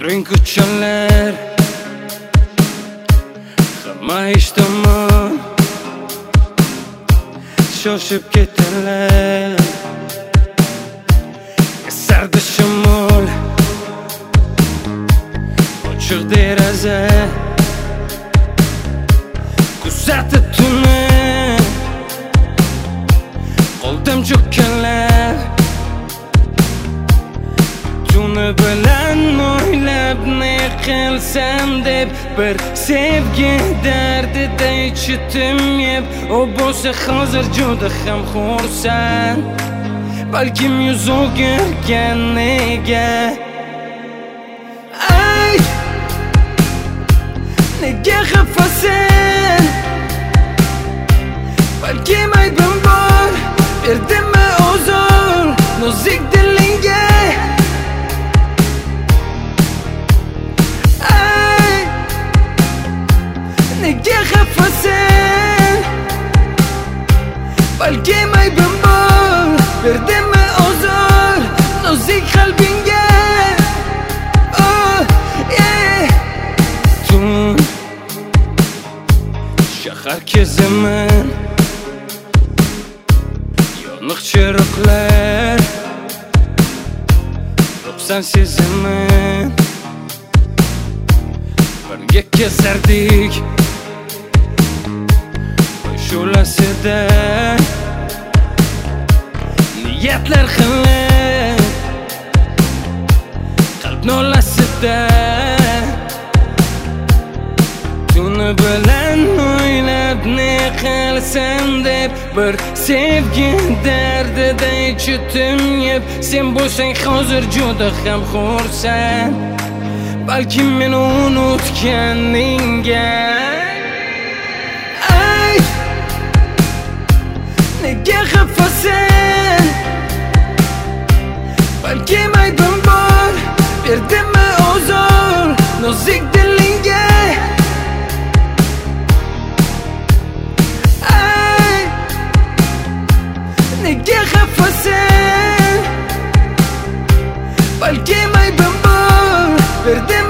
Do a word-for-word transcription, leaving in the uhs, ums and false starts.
Ring ko'chalar hamma ishtomon shoshib ketdilar. Esardi shamol, ochiq deraza kuzatib tunni. Qoldim cho'kkalab tuni bilan o'ylab ne qilsam deb, bir sevgi dardida ichitim yeb. O bo'lsa hozir juda ham xursand, balkim yuz o'girgan nega. Ay, nega xafasan? Balkim aybim bor, berdimmi uzr nozik dilingga. Ay, nega xafasan? Balkim aybim bor, berdimmi uzr nozik qalbingga. Oh, yeah. Tun shahar kezaman, yoniq chiroqlar, ro'psan sezaman. Birga kezardik shulasida, niyatlar xilli qalb nolasida. Tuni bilan o'ylab ne qilsam deb, bir sevgi dardida ichitim yeb. Sen bo'lsang hozir juda ham xursand, balkim meni unutganingga. Ay, nega xafasan? Balkim aybim bor, berdimmi uzr nozik dilingga. Ay, nega xafasan? Balkim aybim bor, berdimmi